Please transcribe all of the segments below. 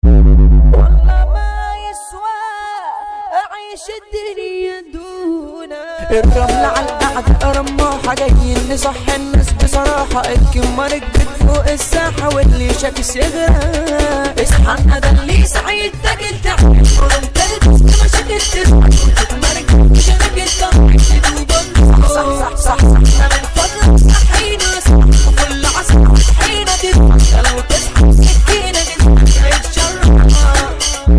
والله ما يسوى أعيش الدنيا دونا. الرمل على القعدة رماحة جايين نصح الناس بصراحة. الكمة ركبت فوق الساحة واللي شاكس يغرق. اصحى ده اللي سعيد تاكل تحت وانت البس مشاكل تسمع وتتمرك مش انا كنت تدوبك. صح صح صح انا من فضلك صحينا صح وكل عصر صحينا تسمع لو تصحى سكينة جسمك هيتشرح.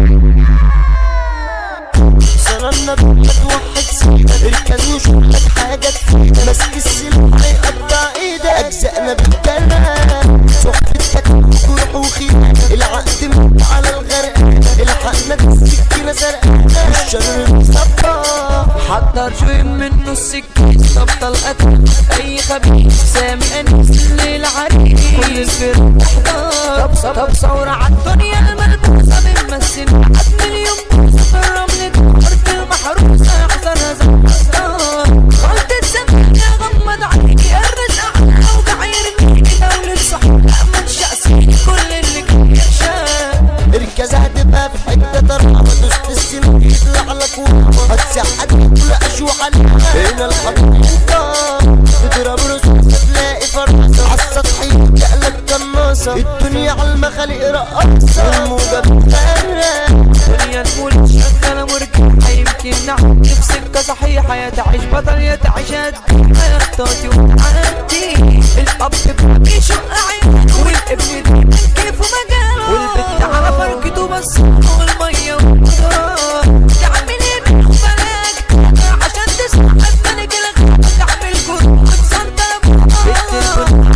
صرنا بتوحد سيدة اركز وشوفلك حاجة تفيدة. ماسك السلاح هيقطع ايدك اجزائنا بالجنة. صحبتك جروح وخيانة العقد من على الغرق. الحقنا السكينة سرقانة والشر مصبح. حضر شوي منه السكين تبطل قتل اي خبيث. سامي انيس الليل عريق كل الفرق احضر. طب ثورة عالدنيا الملبوسة بنمثل عد مليون بوسة في الرمل ارض المحروسة. احذرها زي الاسطار غلطة زمان غمض عليكي الرزق على اوجع يرميكي. دولة صحيح من شأسيني كل اللي كان يخشاه. اركز هتبقى في حتة ترحمة. دوست السنين يطلع لك ورحمة. هتسحق كل اشوح عليها هنا الحضر انت. تضرب رصاصة تلاقي فرصة عالسطحية تقلك قناصة. الدنيا عالمخالق رقاصة الموجة بتغرق. دنيا نقول شغالة مرجحة يمكن نعدي في سكة صحيحة. يا تعيش بطل يا تعيش هدي حياتي وتعدي. الأب بيشق عينه والابن دايما كيفه مجاله. والبنت على فرقته بس والمية والمطار. تعمل ايه بالبلاك عشان تسمع ملك الغابة. تعمل كل وتسنطر بالتلفون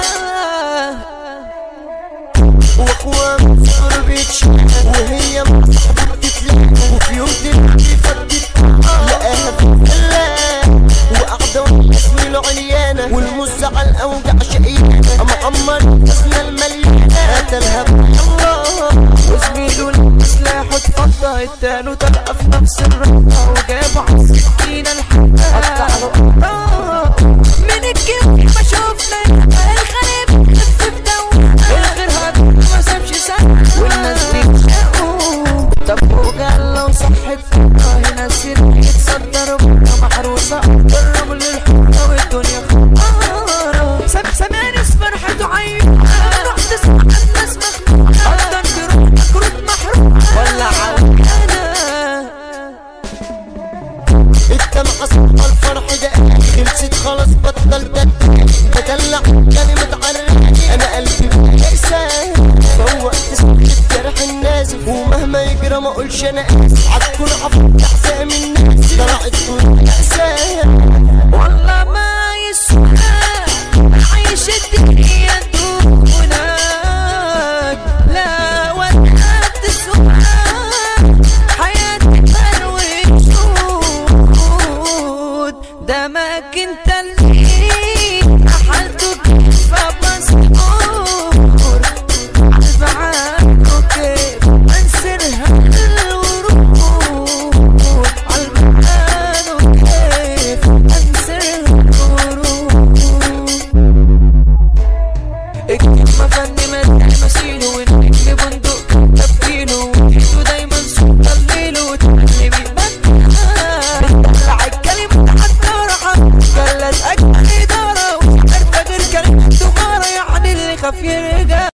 واخوة من صغر بيتشاف وهي مع صاحبه بتتلاقى. وفي يوم تلقي فتت لقاها في الفلاة وقاعدة والاسم له عريانة. والمز على الاوجع شقيانة. معمر حسنة المليانة قتلها بالله. وزميله سلاحه اتفضى اداله طلقة في نفس الرقة وجابه عالسكينة الحادة قطع له قطاع. من الكيف ما شوفنا الغريب خف في دوام. الغير هذا ما سابش سنة والناس بيتشاقوا. طب وقال لو صحت هنا السر يتصدر بكرة محروسة. جربوا للحرة والدنيا خمارة. سامعني فرحته عيون رحت اسمع الناس مخنوقة. قدر تروح كروت محروقة ولا عالحانة. الدمعة صفى الفرح ده خلصت خلاص بطلت بدلع كلمة عرق. انا قلبي بإحساس فوقت اسمع الجرح النازف. ومهما يجرى ما اقولش انا اسف. عتكون حفظت احزان الناس طلعت كل احساس. والله ما يسوى عيش الدنيا